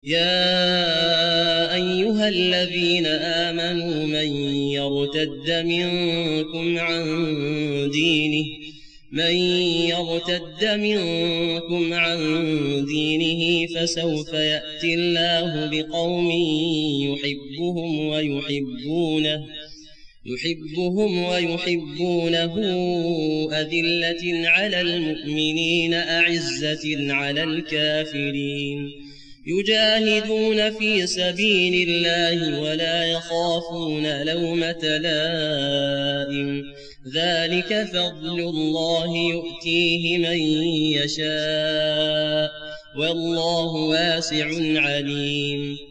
يا أيها الذين آمنوا من يرتد منكم عن دينه فسوف يأتي الله بقوم يحبهم ويحبونه أذلة على المؤمنين أعزة على الكافرين يجاهدون في سبيل الله ولا يخافون لومة لائم ذلك فضل الله يؤتيه من يشاء والله واسع عليم.